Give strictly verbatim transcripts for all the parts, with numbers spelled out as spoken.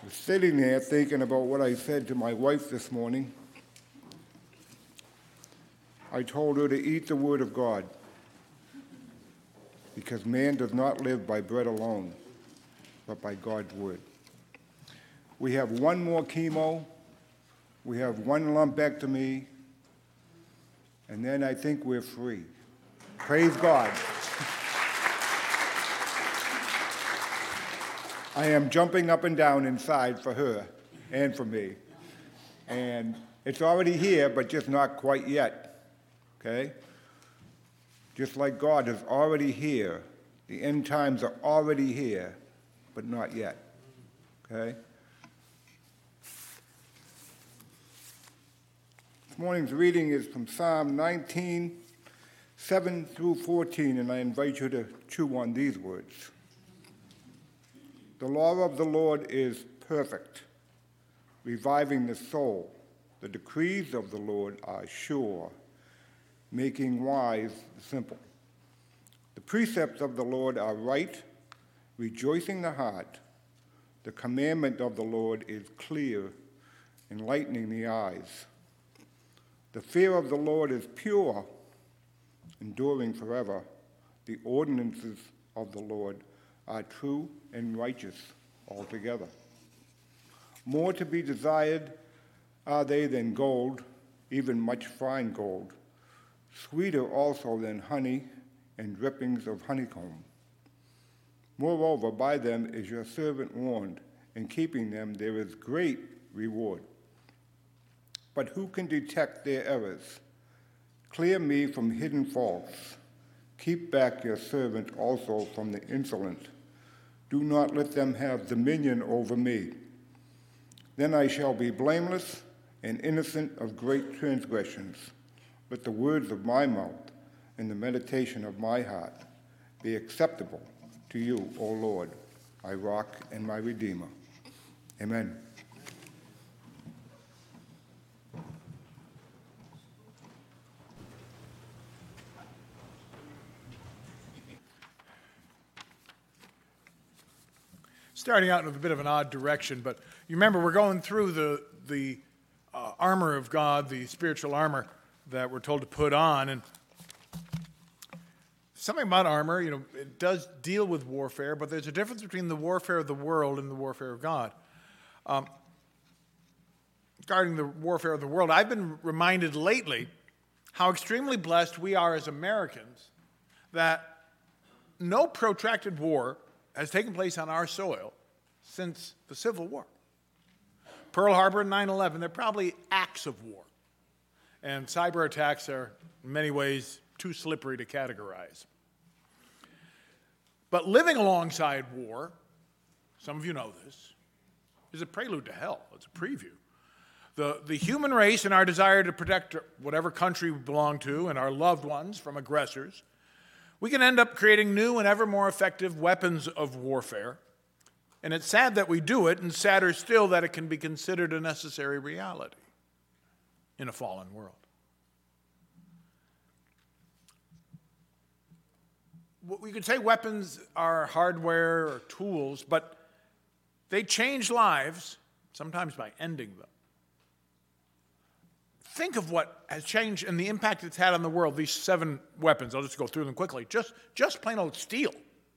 was sitting there thinking about what I said to my wife this morning. I told her to eat the Word of God because man does not live by bread alone, but by God's Word. We have one more chemo, we have one lumpectomy, and then I think we're free. Praise God. I am jumping up and down inside for her and for me. And it's already here, but just not quite yet, okay? Just like God is already here, the end times are already here, but not yet, okay? This morning's reading is from Psalm nineteen, seven through fourteen, and I invite you to chew on these words. The law of the Lord is perfect, reviving the soul. The decrees of the Lord are sure, making wise the simple. The precepts of the Lord are right, rejoicing the heart. The commandment of the Lord is clear, enlightening the eyes. The fear of the Lord is pure, enduring forever. The ordinances of the Lord are true and righteous altogether. More to be desired are they than gold, even much fine gold, sweeter also than honey and drippings of honeycomb. Moreover, by them is your servant warned, in keeping them there is great reward. But who can detect their errors? Clear me from hidden faults. Keep back your servant also from the insolent. Do not let them have dominion over me. Then I shall be blameless and innocent of great transgressions. Let the words of my mouth and the meditation of my heart be acceptable to you, O Lord, my rock and my redeemer. Amen. Starting out in a bit of an odd direction, but you remember we're going through the the uh, armor of God, the spiritual armor that we're told to put on, and something about armor, you know, it does deal with warfare, but there's a difference between the warfare of the world and the warfare of God. Um, regarding the warfare of the world, I've been reminded lately how extremely blessed we are as Americans that no protracted war has taken place on our soil since the Civil War. Pearl Harbor and nine eleven, they're probably acts of war. And cyber attacks are, in many ways, too slippery to categorize. But living alongside war, some of you know this, is a prelude to hell. It's a preview. The, the human race and our desire to protect whatever country we belong to and our loved ones from aggressors, we can end up creating new and ever more effective weapons of warfare. And it's sad that we do it, and sadder still that it can be considered a necessary reality in a fallen world. We could say weapons are hardware or tools, but they change lives, sometimes by ending them. Think of what has changed and the impact it's had on the world, these seven weapons. I'll just go through them quickly. Just, just plain old steel.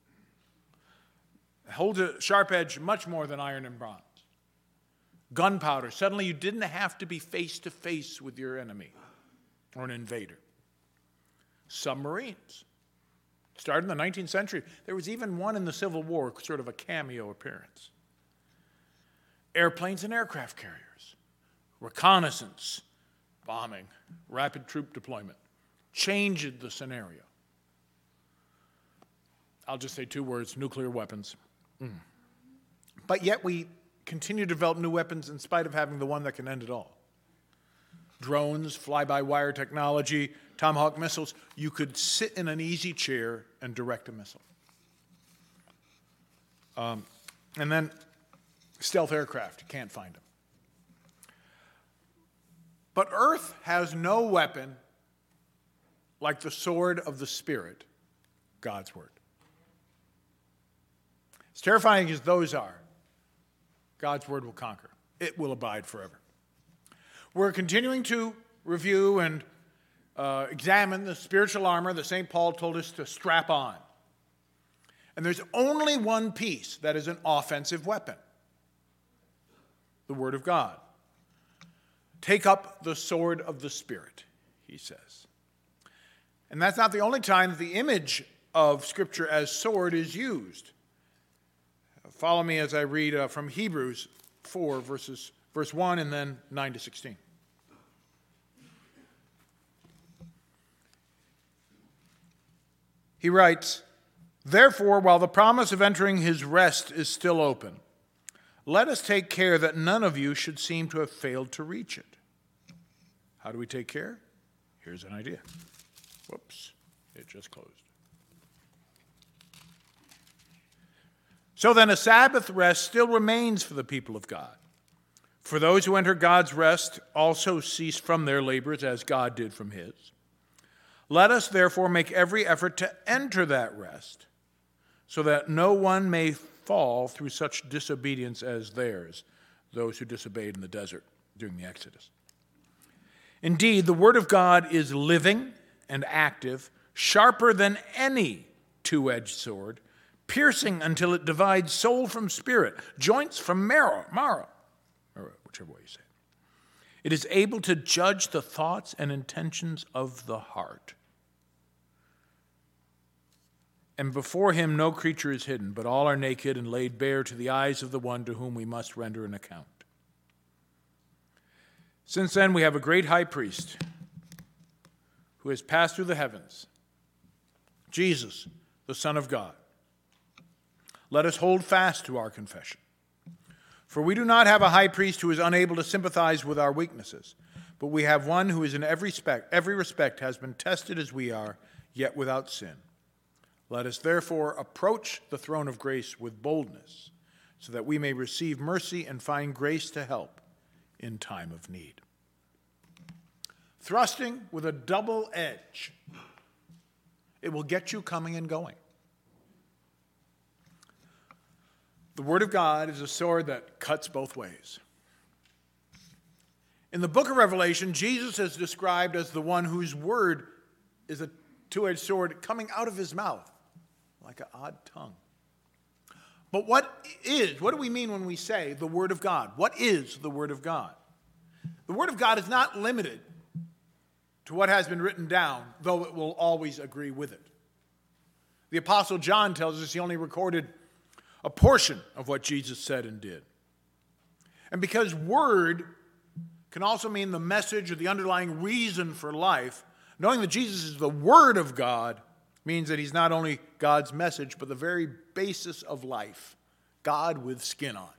It holds a sharp edge much more than iron and bronze. Gunpowder. Suddenly you didn't have to be face-to-face with your enemy or an invader. Submarines. Started in the nineteenth century. There was even one in the Civil War, sort of a cameo appearance. Airplanes and aircraft carriers. Reconnaissance. Bombing, rapid troop deployment, changed the scenario. I'll just say two words, nuclear weapons. Mm. But yet we continue to develop new weapons in spite of having the one that can end it all. Drones, fly-by-wire technology, Tomahawk missiles. You could sit in an easy chair and direct a missile. Um, and then stealth aircraft, you can't find them. But earth has no weapon like the sword of the Spirit, God's Word. As terrifying as those are, God's word will conquer. It will abide forever. We're continuing to review and uh, examine the spiritual armor that Saint Paul told us to strap on. And there's only one piece that is an offensive weapon: the Word of God. Take up the sword of the Spirit, he says. And that's not the only time that the image of Scripture as sword is used. Follow me as I read uh, from Hebrews four, verses, verse one, and then nine to sixteen. He writes, "Therefore, while the promise of entering his rest is still open, let us take care that none of you should seem to have failed to reach it." How do we take care? Here's an idea. Whoops, it just closed. "So then a Sabbath rest still remains for the people of God. For those who enter God's rest also cease from their labors as God did from his. Let us therefore make every effort to enter that rest, so that no one may fall through such disobedience as theirs, those who disobeyed in the desert during the Exodus. Indeed, the word of God is living and active, sharper than any two-edged sword, piercing until it divides soul from spirit, joints from marrow, marrow, or whichever way you say it. It is able to judge the thoughts and intentions of the heart. And before him no creature is hidden, but all are naked and laid bare to the eyes of the one to whom we must render an account. Since then we have a great high priest who has passed through the heavens, Jesus, the Son of God. Let us hold fast to our confession. For we do not have a high priest who is unable to sympathize with our weaknesses, but we have one who is in every respect, every respect has been tested as we are, yet without sin. Let us therefore approach the throne of grace with boldness, so that we may receive mercy and find grace to help in time of need." Thrusting with a double edge. It will get you coming and going. The Word of God is a sword that cuts both ways. In the book of Revelation, Jesus is described as the one whose word is a two-edged sword coming out of his mouth, like an odd tongue. But what is, what do we mean when we say the Word of God? What is the Word of God? The Word of God is not limited to what has been written down, though it will always agree with it. The Apostle John tells us he only recorded a portion of what Jesus said and did. And because word can also mean the message or the underlying reason for life, knowing that Jesus is the Word of God means that he's not only God's message, but the very basis of life, God with skin on.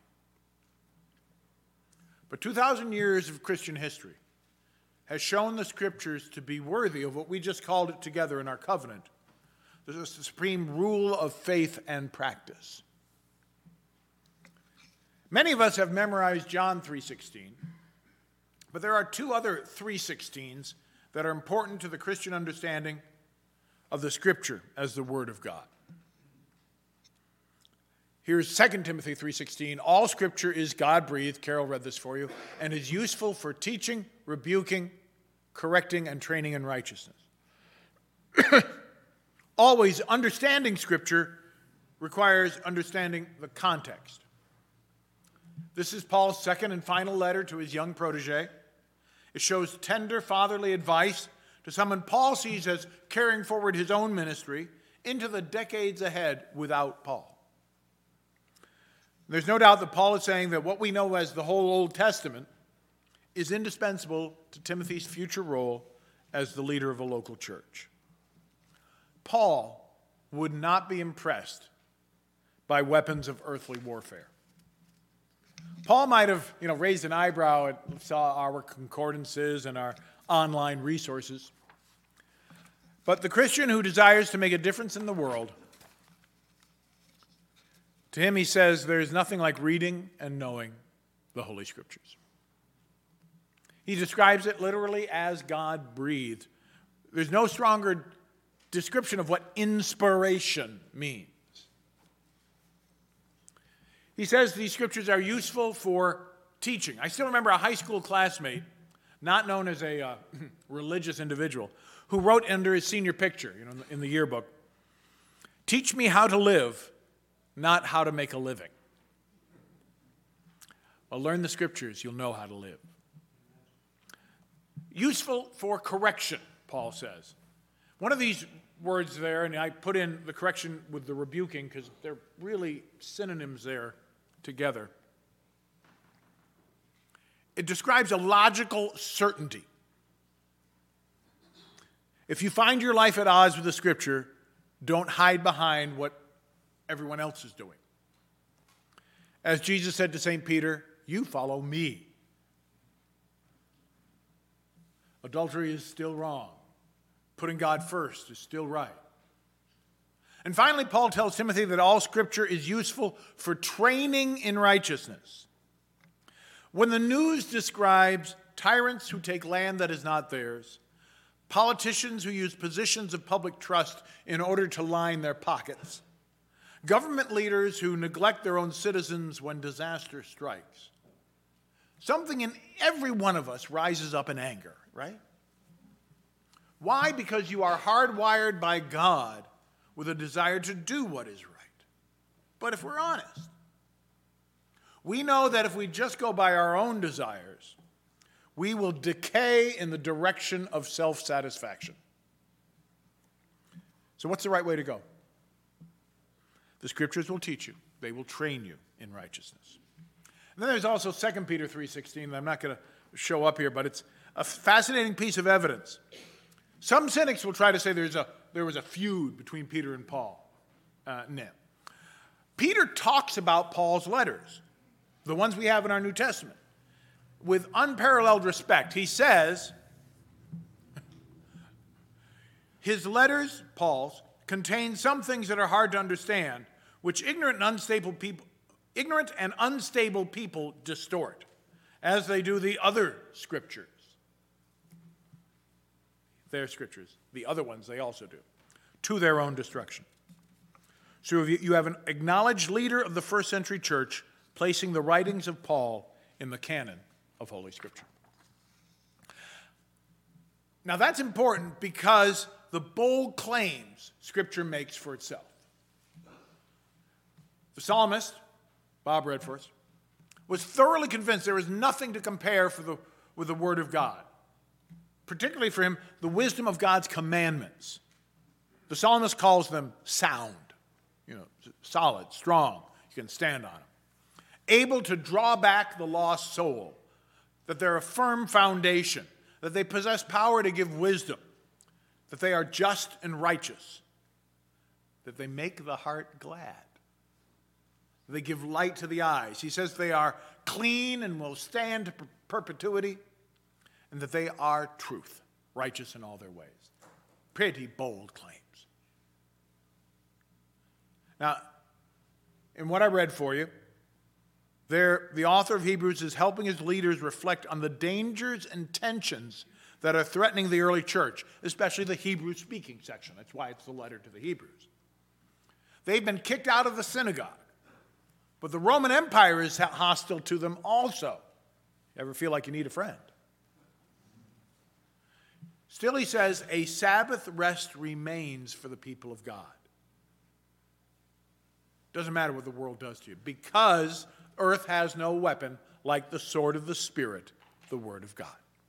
But two thousand years of Christian history has shown the Scriptures to be worthy of what we just called it together in our covenant, the supreme rule of faith and practice. Many of us have memorized John three sixteen, but there are two other three sixteens that are important to the Christian understanding of the Scripture as the Word of God. Here's Second Timothy three sixteen. All Scripture is God-breathed, Carol read this for you, and is useful for teaching, rebuking, correcting, and training in righteousness. Always understanding Scripture requires understanding the context. This is Paul's second and final letter to his young protege. It shows tender fatherly advice to someone Paul sees as carrying forward his own ministry into the decades ahead without Paul. There's no doubt that Paul is saying that what we know as the whole Old Testament is indispensable to Timothy's future role as the leader of a local church. Paul would not be impressed by weapons of earthly warfare. Paul might have, you know, raised an eyebrow at saw our concordances and our online resources. But the Christian who desires to make a difference in the world, to him he says there is nothing like reading and knowing the Holy Scriptures. He describes it literally as God-breathed. There's no stronger description of what inspiration means. He says these scriptures are useful for teaching. I still remember a high school classmate, not known as a uh, religious individual, who wrote under his senior picture, you know, in the yearbook, "Teach me how to live, not how to make a living." Well, learn the scriptures, you'll know how to live. Useful for correction, Paul says. One of these words there, and I put in the correction with the rebuking because they're really synonyms there together. It describes a logical certainty. If you find your life at odds with the scripture, don't hide behind what everyone else is doing. As Jesus said to Saint Peter, "You follow me." Adultery is still wrong. Putting God first is still right. And finally, Paul tells Timothy that all scripture is useful for training in righteousness. When the news describes tyrants who take land that is not theirs, politicians who use positions of public trust in order to line their pockets, government leaders who neglect their own citizens when disaster strikes, something in every one of us rises up in anger, right? Why? Because you are hardwired by God with a desire to do what is right. But if we're honest, we know that if we just go by our own desires, we will decay in the direction of self-satisfaction. So what's the right way to go? The scriptures will teach you. They will train you in righteousness. And then there's also Second Peter three sixteen that I'm not going to show up here, but it's a fascinating piece of evidence. Some cynics will try to say there's a, there was a feud between Peter and Paul. Uh, no. Peter talks about Paul's letters, the ones we have in our New Testament, with unparalleled respect. He says, his letters, Paul's, contain some things that are hard to understand, which ignorant and unstable people, ignorant and unstable people distort, as they do the other scriptures. Their scriptures, the other ones they also do, to their own destruction. So you have an acknowledged leader of the first century church placing the writings of Paul in the canon of Holy Scripture. Now that's important because the bold claims Scripture makes for itself. The psalmist, Bob read for us, was thoroughly convinced there was nothing to compare for the, with the Word of God. Particularly for him, the wisdom of God's commandments. The psalmist calls them sound, you know, solid, strong. You can stand on them. Able to draw back the lost soul, that they're a firm foundation, that they possess power to give wisdom, that they are just and righteous, that they make the heart glad, that they give light to the eyes. He says they are clean and will stand to perpetuity, and that they are truth, righteous in all their ways. Pretty bold claims. Now, in what I read for you, there, the author of Hebrews is helping his readers reflect on the dangers and tensions that are threatening the early church, especially the Hebrew-speaking section. That's why it's the letter to the Hebrews. They've been kicked out of the synagogue, but the Roman Empire is hostile to them also. Ever feel like you need a friend? Still, he says, a Sabbath rest remains for the people of God. Doesn't matter what the world does to you, because earth has no weapon like the sword of the Spirit, the Word of God.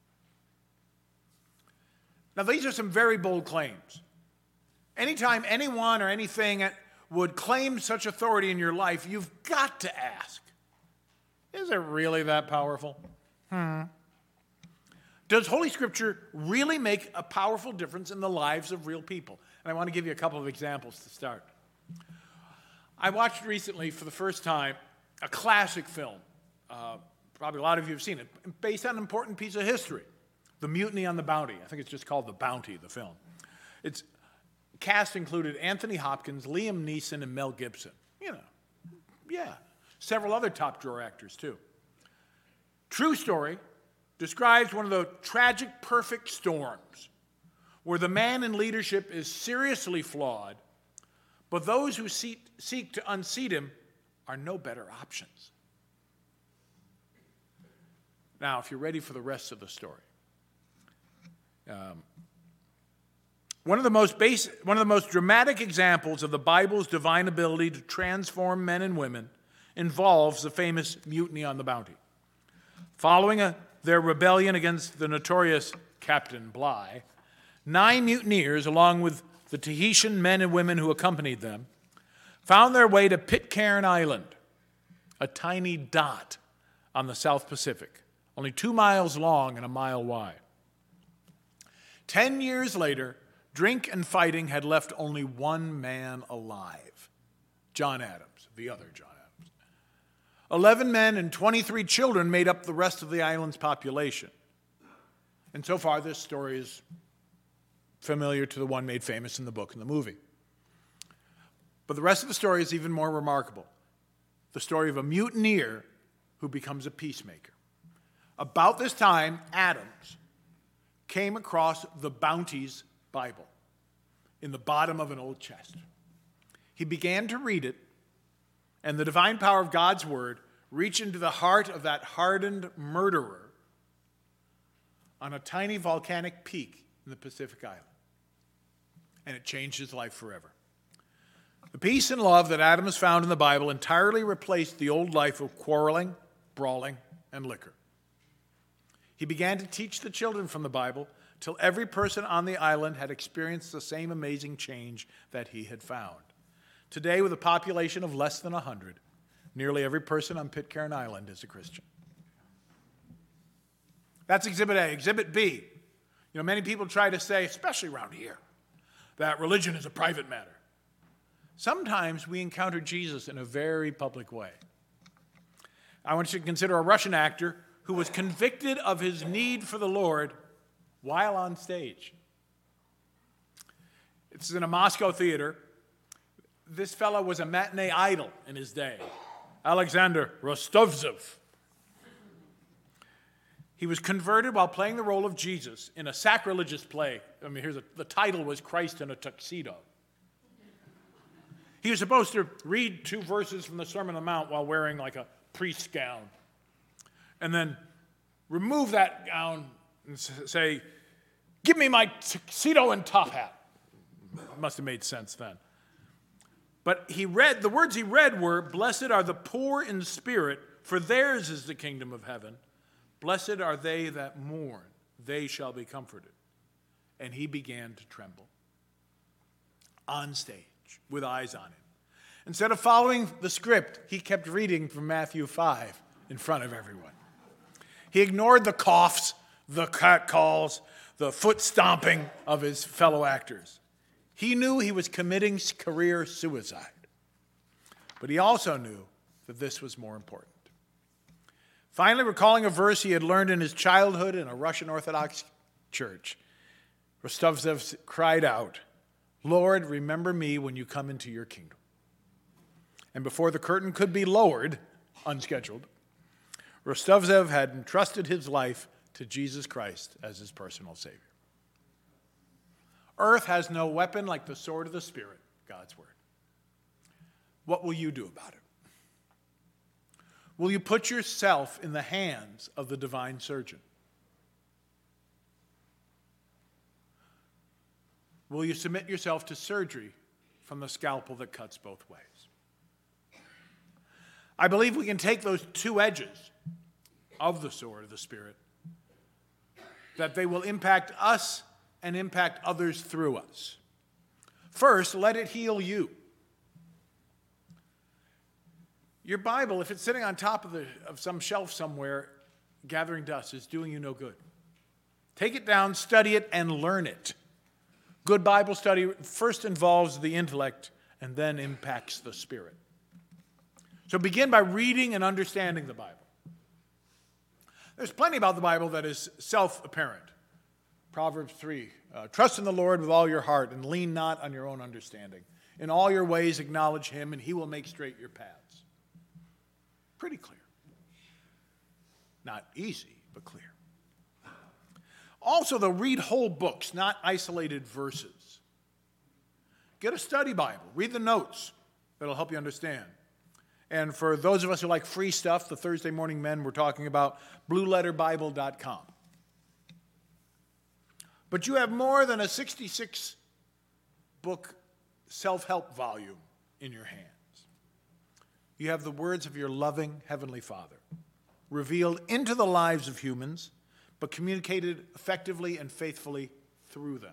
Now, these are some very bold claims. Anytime anyone or anything would claim such authority in your life, you've got to ask, is it really that powerful? Hmm. Does Holy Scripture really make a powerful difference in the lives of real people? And I want to give you a couple of examples to start. I watched recently, for the first time, a classic film. Uh, probably a lot of you have seen it, based on an important piece of history, The Mutiny on the Bounty. I think it's just called The Bounty, the film. Its cast included Anthony Hopkins, Liam Neeson, and Mel Gibson. You know, yeah. Several other top-drawer actors, too. True story. Describes one of the tragic perfect storms where the man in leadership is seriously flawed, but those who seek, seek to unseat him are no better options. Now, if you're ready for the rest of the story, um, one of the most basic, one of the most dramatic examples of the Bible's divine ability to transform men and women involves the famous mutiny on the Bounty. Following a, their rebellion against the notorious Captain Bligh, nine mutineers, along with the Tahitian men and women who accompanied them, found their way to Pitcairn Island, a tiny dot on the South Pacific, only two miles long and a mile wide. Ten years later, drink and fighting had left only one man alive, John Adams, the other John Adams. Eleven men and twenty-three children made up the rest of the island's population. And so far, this story is familiar to the one made famous in the book and the movie. But the rest of the story is even more remarkable. The story of a mutineer who becomes a peacemaker. About this time, Adams came across the Bounty's Bible in the bottom of an old chest. He began to read it, and the divine power of God's word reached into the heart of that hardened murderer on a tiny volcanic peak in the Pacific Island. And it changed his life forever. The peace and love that Adams found in the Bible entirely replaced the old life of quarreling, brawling, and liquor. He began to teach the children from the Bible till every person on the island had experienced the same amazing change that he had found. Today, with a population of less than one hundred, nearly every person on Pitcairn Island is a Christian. That's Exhibit A. Exhibit B. You know, many people try to say, especially around here, that religion is a private matter. Sometimes we encounter Jesus in a very public way. I want you to consider a Russian actor who was convicted of his need for the Lord while on stage. It's in a Moscow theater. This fellow was a matinee idol in his day, Alexander Rostovtsev. He was converted while playing the role of Jesus in a sacrilegious play. I mean, here's a, the title was Christ in a Tuxedo. He was supposed to read two verses from the Sermon on the Mount while wearing like a priest's gown, and then remove that gown and say, "Give me my tuxedo and top hat." It must have made sense then. But he read, the words he read were, "Blessed are the poor in spirit, for theirs is the kingdom of heaven. Blessed are they that mourn, they shall be comforted." And he began to tremble on stage with eyes on him. Instead of following the script, he kept reading from Matthew five in front of everyone. He ignored the coughs, the cat calls, the foot stomping of his fellow actors. He knew he was committing career suicide, but he also knew that this was more important. Finally, recalling a verse he had learned in his childhood in a Russian Orthodox church, Rostovtsev cried out, "Lord, remember me when you come into your kingdom." And before the curtain could be lowered, unscheduled, Rostovtsev had entrusted his life to Jesus Christ as his personal Savior. Earth has no weapon like the sword of the Spirit, God's word. What will you do about it? Will you put yourself in the hands of the divine surgeon? Will you submit yourself to surgery from the scalpel that cuts both ways? I believe we can take those two edges of the sword of the Spirit, that they will impact us and impact others through us. First, let it heal you. Your Bible, if it's sitting on top of, the, of some shelf somewhere, gathering dust, is doing you no good. Take it down, study it, and learn it. Good Bible study first involves the intellect and then impacts the spirit. So begin by reading and understanding the Bible. There's plenty about the Bible that is self-apparent. Proverbs three, uh, trust in the Lord with all your heart and lean not on your own understanding. In all your ways acknowledge him and he will make straight your paths. Pretty clear. Not easy, but clear. Also, though, read whole books, not isolated verses. Get a study Bible. Read the notes. That'll help you understand. And for those of us who like free stuff, the Thursday morning men, we're talking about blue letter bible dot com. But you have more than a sixty-six book self-help volume in your hands. You have the words of your loving Heavenly Father, revealed into the lives of humans, but communicated effectively and faithfully through them.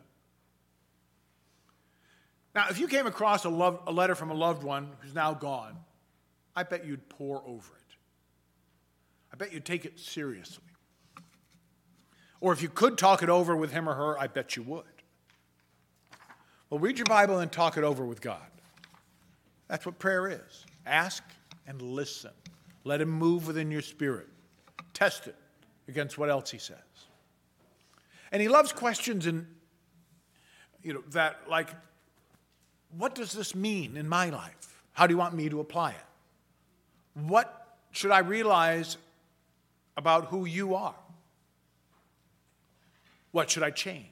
Now, if you came across a, love, a letter from a loved one who's now gone, I bet you'd pore over it. I bet you'd take it seriously. Or if you could talk it over with him or her, I bet you would. Well, read your Bible and talk it over with God. That's what prayer is. Ask and listen. Let him move within your spirit. Test it against what else he says. And he loves questions in, you know, that like, what does this mean in my life? How do you want me to apply it? What should I realize about who you are? What should I change?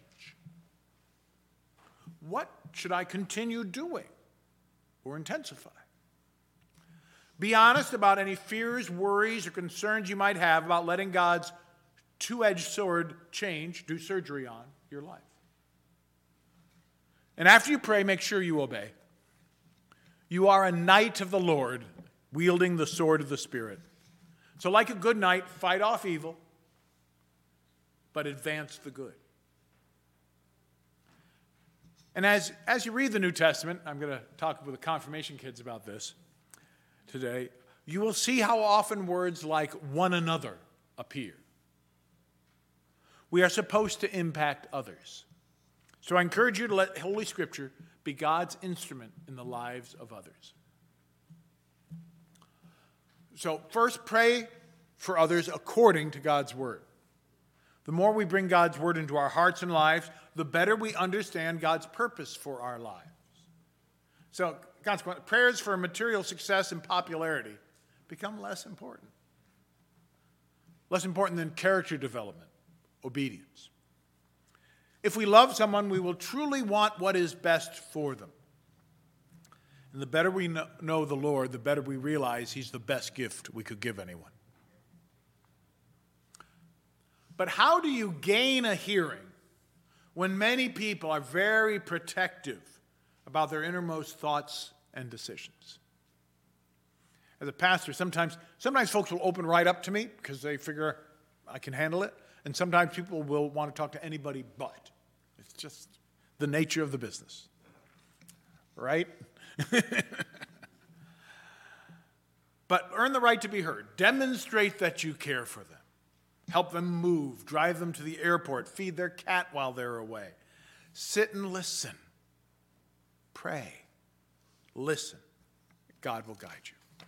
What should I continue doing or intensify? Be honest about any fears, worries, or concerns you might have about letting God's two-edged sword change, do surgery on your life. And after you pray, make sure you obey. You are a knight of the Lord, wielding the sword of the Spirit. So like a good knight, fight off evil, but advance the good. And as, as you read the New Testament, I'm going to talk with the confirmation kids about this today, you will see how often words like one another appear. We are supposed to impact others. So I encourage you to let Holy Scripture be God's instrument in the lives of others. So first, pray for others according to God's Word. The more we bring God's Word into our hearts and lives, the better we understand God's purpose for our lives. So, consequently, prayers for material success and popularity become less important. Less important than character development, obedience. If we love someone, we will truly want what is best for them. And the better we know the Lord, the better we realize He's the best gift we could give anyone. But how do you gain a hearing when many people are very protective about their innermost thoughts and decisions? As a pastor, sometimes, sometimes folks will open right up to me because they figure I can handle it. And sometimes people will want to talk to anybody but. It's just the nature of the business. Right? But earn the right to be heard. Demonstrate that you care for them. Help them move. Drive them to the airport. Feed their cat while they're away. Sit and listen. Pray. Listen. God will guide you.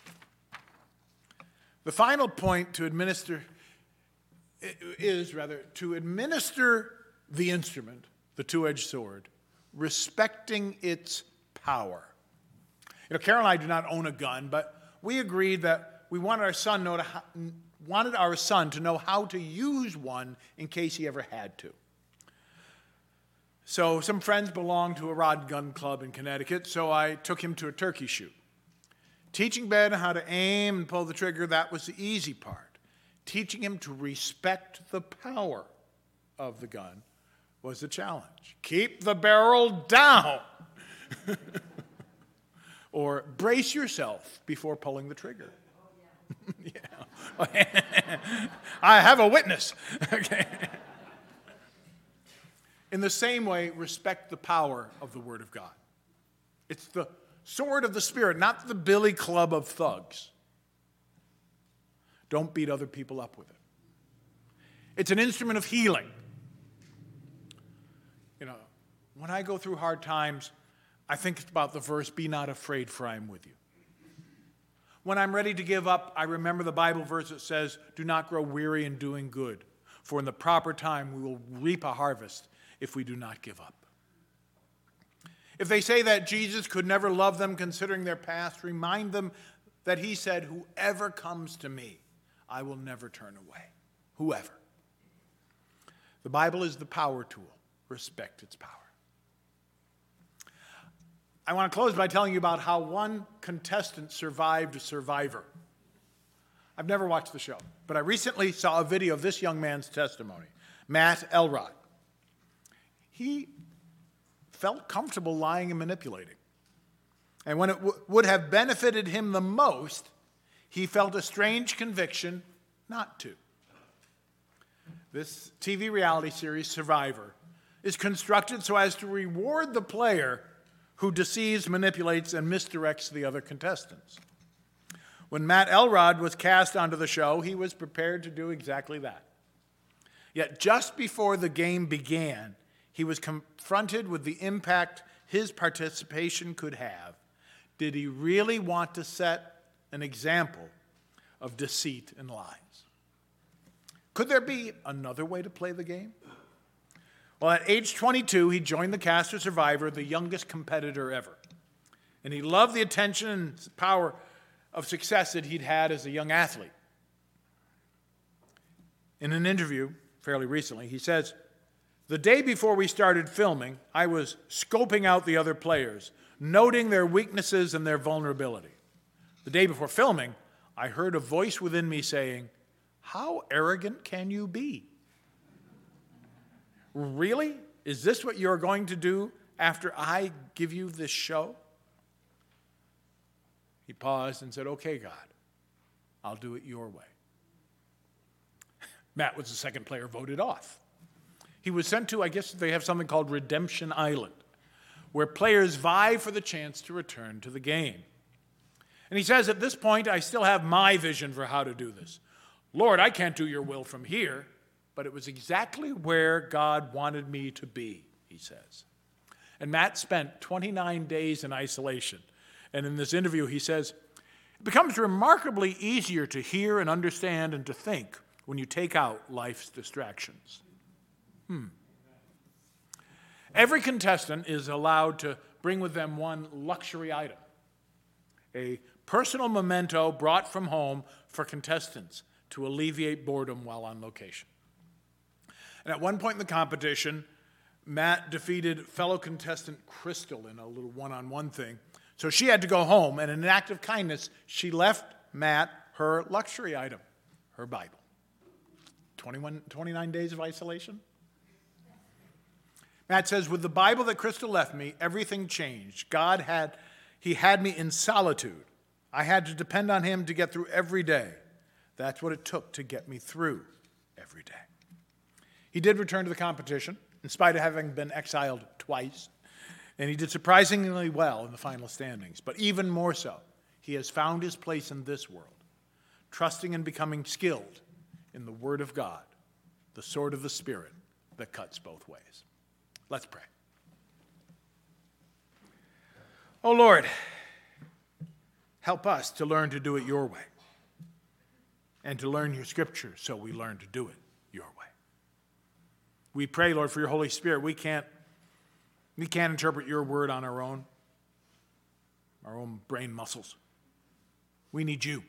The final point to administer is, rather, to administer the instrument, the two-edged sword, respecting its power. You know, Carol and I do not own a gun, but we agreed that we wanted our son know to, wanted our son to know how to use one in case he ever had to. So some friends belonged to a rod and gun club in Connecticut, so I took him to a turkey shoot. Teaching Ben how to aim and pull the trigger, that was the easy part. Teaching him to respect the power of the gun was the challenge. Keep the barrel down. Or brace yourself before pulling the trigger. Yeah. I have a witness. Okay. In the same way, respect the power of the Word of God. It's the sword of the Spirit, not the billy club of thugs. Don't beat other people up with it. It's an instrument of healing. You know, when I go through hard times, I think about the verse, "Be not afraid, for I am with you." When I'm ready to give up, I remember the Bible verse that says, "Do not grow weary in doing good, for in the proper time we will reap a harvest if we do not give up." If they say that Jesus could never love them considering their past, remind them that He said, "Whoever comes to me, I will never turn away." Whoever. The Bible is the power tool. Respect its power. I want to close by telling you about how one contestant survived Survivor. I've never watched the show, but I recently saw a video of this young man's testimony, Matt Elrod. He felt comfortable lying and manipulating. And when it w- would have benefited him the most, he felt a strange conviction not to. This T V reality series, Survivor, is constructed so as to reward the player who deceives, manipulates, and misdirects the other contestants. When Matt Elrod was cast onto the show, he was prepared to do exactly that. Yet just before the game began, he was confronted with the impact his participation could have. Did he really want to set an example of deceit and lies? Could there be another way to play the game? Well, at age twenty-two, he joined the cast of Survivor, the youngest competitor ever. And he loved the attention and power of success that he'd had as a young athlete. In an interview fairly recently, he says, "The day before we started filming, I was scoping out the other players, noting their weaknesses and their vulnerability. The day before filming, I heard a voice within me saying, 'How arrogant can you be? Really? Is this what you're going to do after I give you this show?' He paused and said, 'Okay, God, I'll do it your way.'" Matt was the second player voted off. He was sent to, I guess they have something called Redemption Island, where players vie for the chance to return to the game. And he says, "At this point, I still have my vision for how to do this. Lord, I can't do your will from here, but it was exactly where God wanted me to be," he says. And Matt spent twenty-nine days in isolation. And in this interview, he says, "It becomes remarkably easier to hear and understand and to think when you take out life's distractions." Hmm. Every contestant is allowed to bring with them one luxury item, a personal memento brought from home for contestants to alleviate boredom while on location. And at one point in the competition, Matt defeated fellow contestant Crystal in a little one-on-one thing. So she had to go home, and in an act of kindness, she left Matt her luxury item, her Bible. twenty-one, twenty-nine days of isolation? Matt says, "With the Bible that Crystal left me, everything changed. God had, he had me in solitude. I had to depend on him to get through every day. That's what it took to get me through every day." He did return to the competition, in spite of having been exiled twice, and he did surprisingly well in the final standings. But even more so, he has found his place in this world, trusting and becoming skilled in the Word of God, the sword of the Spirit that cuts both ways. Let's pray. Oh Lord, help us to learn to do it your way, and to learn your scripture so we learn to do it your way. We pray, Lord, for your Holy Spirit. We can't, we can't interpret your word on our own, our own brain muscles. We need you.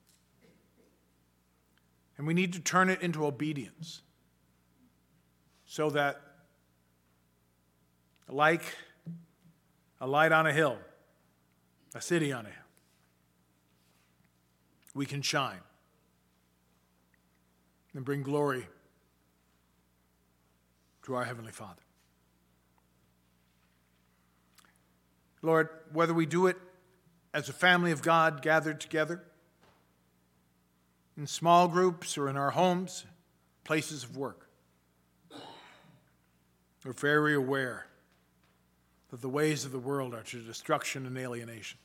And we need to turn it into obedience so that, like a light on a hill, a city on a hill, we can shine and bring glory to our Heavenly Father. Lord, whether we do it as a family of God gathered together, in small groups or in our homes, places of work, we're very aware that the ways of the world are to destruction and alienation.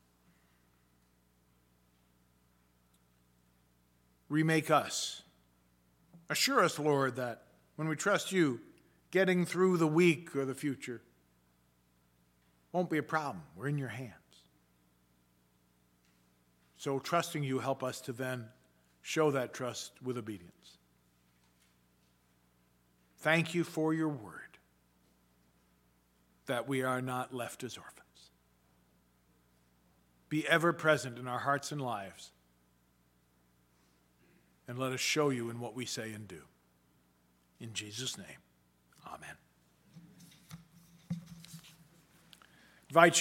Remake us. Assure us, Lord, that when we trust you, getting through the week or the future won't be a problem. We're in your hands. So trusting you, help us to then show that trust with obedience. Thank you for your word, that we are not left as orphans. Be ever present in our hearts and lives, and let us show you in what we say and do. In Jesus' name, amen. Invite you